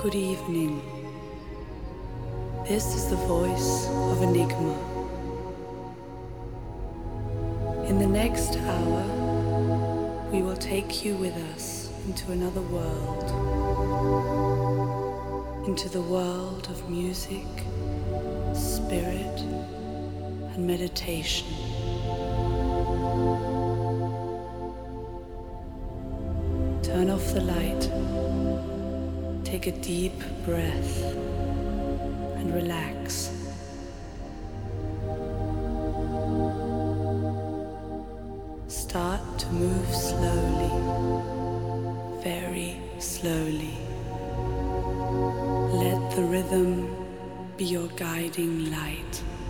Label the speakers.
Speaker 1: Good evening. This is the voice of Enigma. In the next hour, we will take you with us into another world, into the world of music, spirit, and meditation. Turn off the light, take a deep breath, and relax. Start to move slowly, very slowly. Let the rhythm be your guiding light.